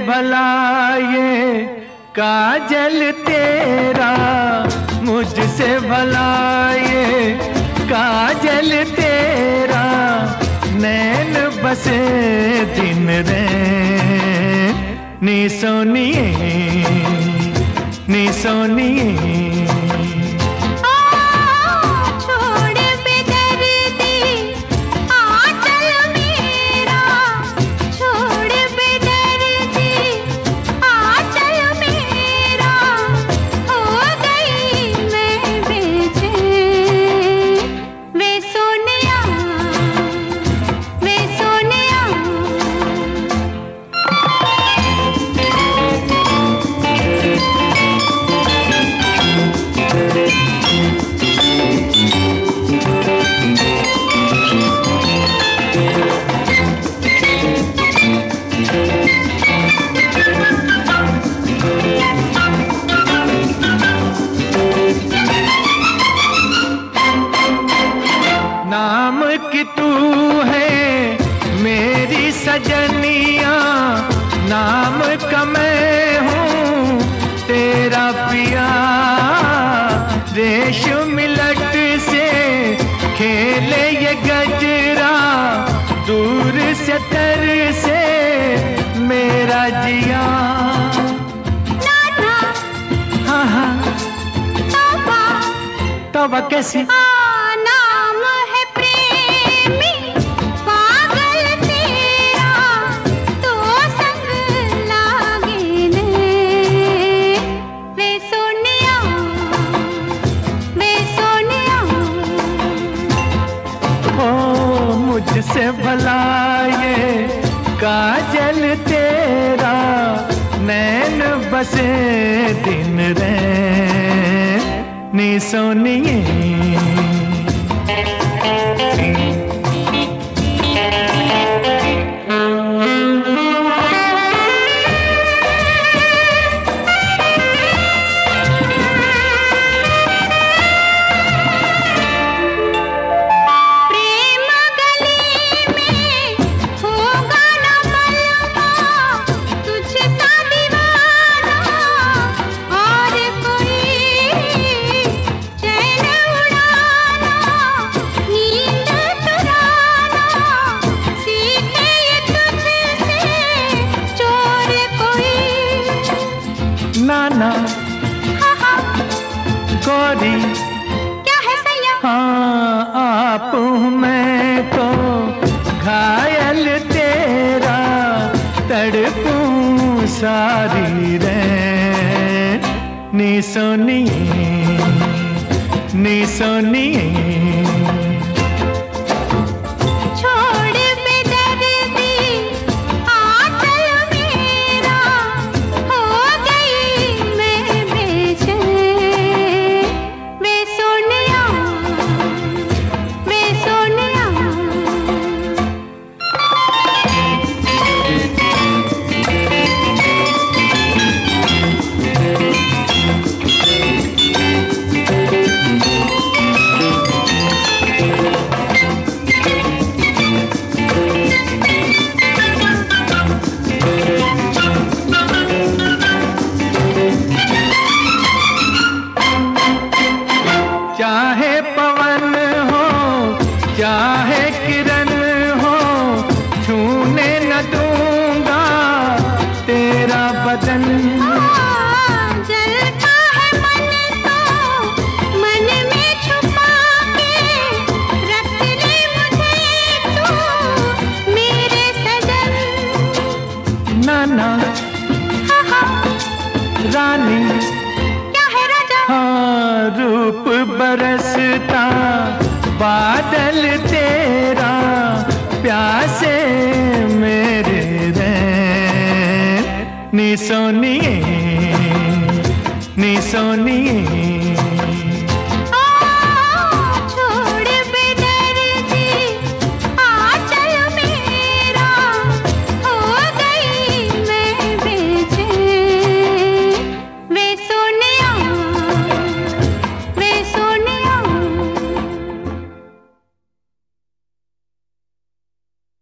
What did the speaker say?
भला ये काजल तेरा, मुझसे भला ये काजल तेरा, नैन बसे दिन रैन नी सोनिए नी सोनिए। नाम की तू है मेरी सजनिया, नाम का मैं हूँ तेरा पिया, रेशम लट से खेले ये गजरा, दूर से तर से मेरा जिया। हाँ हाँ तौबा कैसी मुझसे भला ये काजल तेरा, नैन बसे दिन रैन नी सोनिए। नाना गौरी क्या है सैया? हाँ आप हूँ मैं तो घायल तेरा, तड़पूं सारी रैन नी सोनिए नी सोनिए। चाहे पवन हो चाहे किरण हो, छूने न दूंगा तेरा बदन। जलता है मन तो मन में छुपा के, रख ले मुझे तू मेरे सजन। नाना रानी क्या है राजा? हाँ रूप बरसता बादल तेरा, प्यासे मेरे रैन नी सोनिए नी सोनिए।